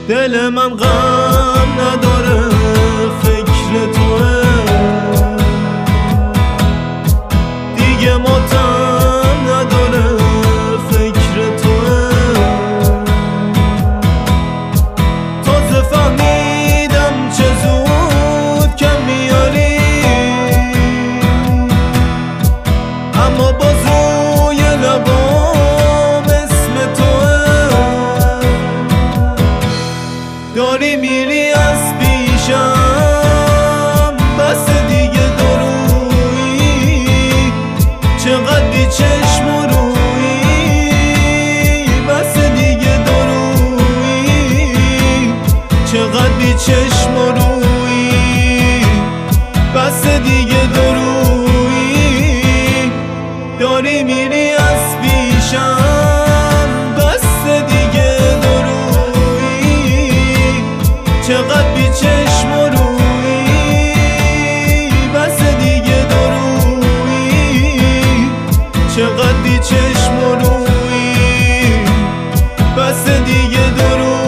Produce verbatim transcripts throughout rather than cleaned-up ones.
دل من غم نداره فکر توه، دیگه ماتم نداره فکر توه. تازه فهمیدم چه زود کم میاری، اما باز روی لبام اسم توه. داری میری از پیشم بس دیگه درویی، چقدر بی چشم و رویی، بس دیگه درویی، چقدر بی چشم و رویی، بس دیگه درویی. داری میری از پیشم بس دیگه درویی، چقدر بی چشم و رویی، بس دیگه درویی، چقدر بی چشم و رویی، بس دیگه درویی.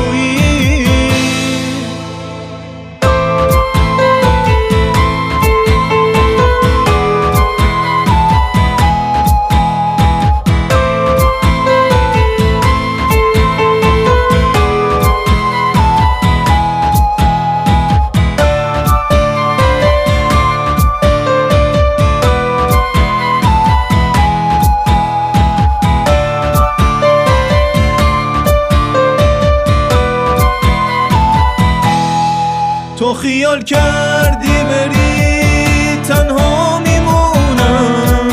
تو خیال کردی بری تنها میمونم،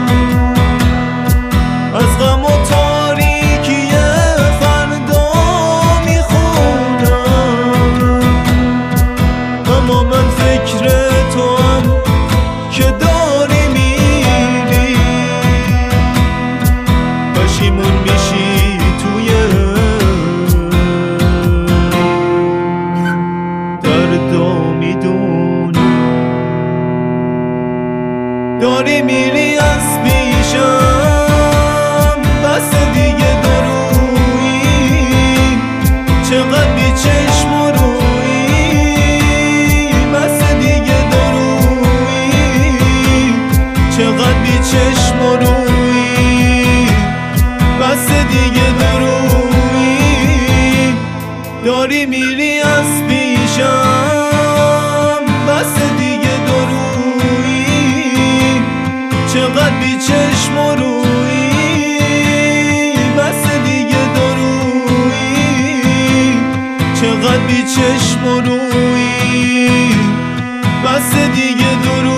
از غم و تاریکی فردا میخونم. اما من فکر تو هم که داری میری، پشیمون میشی توی داری میری از پیشم بس دیگه درویی، چقدر بی چشم و رویی، بس دیگه درویی، چقدر بی چشم و رویی، بس دیگه درویی. داری میری از پیشم بس دیگه درویی، چقدر بی چشم و رویی، بس دیگه درویی، چقدر بی چشم و رویی، بس دیگه درویی.